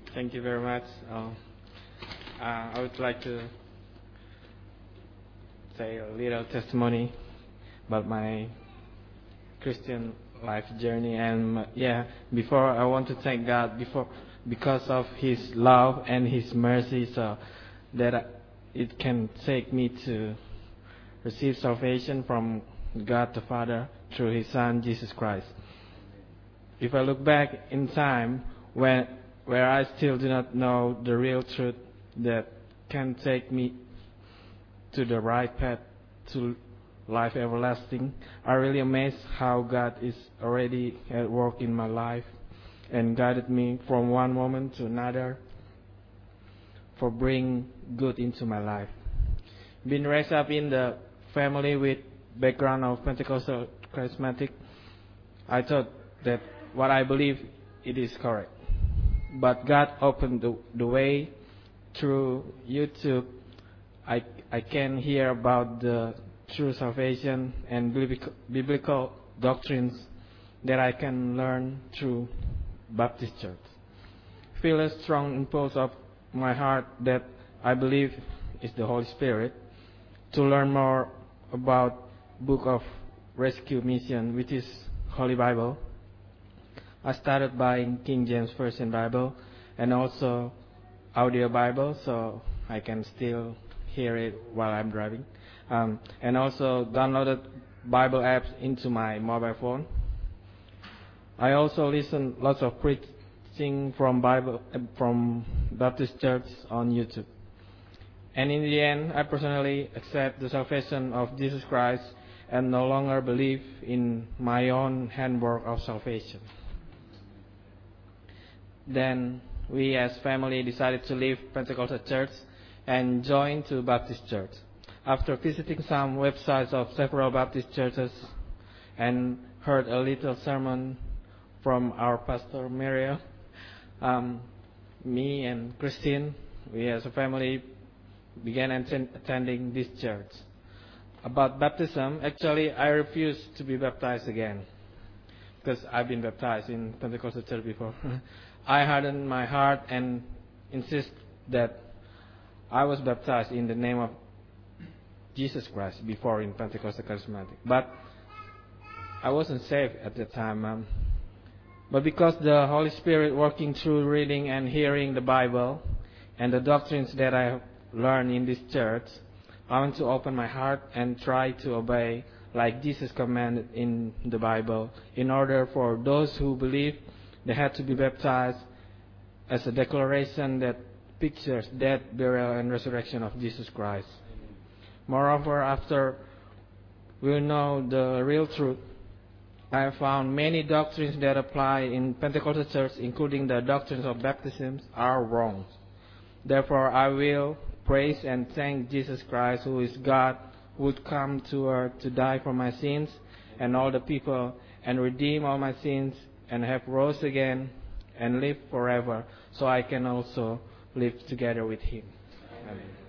Thank you very much. I would like to say a little testimony about my Christian life journey. And before I want to thank God because of His love and His mercy, so that it can take me to receive salvation from God the Father through His Son Jesus Christ. If I look back in time where I still do not know the real truth that can take me to the right path to life everlasting, I really amazed how God is already at work in my life and guided me from one moment to another for bringing good into my life. Being raised up in the family with background of Pentecostal charismatic, I thought that what I believe it is correct. But God opened the way through YouTube. I can hear about the true salvation and biblical doctrines that I can learn through Baptist Church. Feel a strong impulse of my heart that I believe is the Holy Spirit to learn more about Book of Rescue Mission, which is Holy Bible. I started buying King James Version Bible and also audio Bible, so I can still hear it while I'm driving. And also downloaded Bible apps into my mobile phone. I also listen lots of preaching from Baptist Church on YouTube. And in the end, I personally accept the salvation of Jesus Christ and no longer believe in my own handwork of salvation. Then we as family decided to leave Pentecostal church and join to Baptist church. After visiting some websites of several Baptist churches and heard a little sermon from our pastor Mario, me and Christine, we as a family began attending this church. About baptism, actually I refused to be baptized again because I've been baptized in Pentecostal church before. I hardened my heart and insist that I was baptized in the name of Jesus Christ before in Pentecostal charismatic. But I wasn't saved at the time. But because the Holy Spirit working through reading and hearing the Bible and the doctrines that I have learned in this church, I want to open my heart and try to obey like Jesus commanded in the Bible in order for those who believe they had to be baptized as a declaration that pictures death, burial, and resurrection of Jesus Christ. Moreover, after we know the real truth, I have found many doctrines that apply in Pentecostal church, including the doctrines of baptism, are wrong. Therefore, I will praise and thank Jesus Christ, who is God, who would come to earth to die for my sins and all the people and redeem all my sins and have rose again and live forever, so I can also live together with Him. Amen.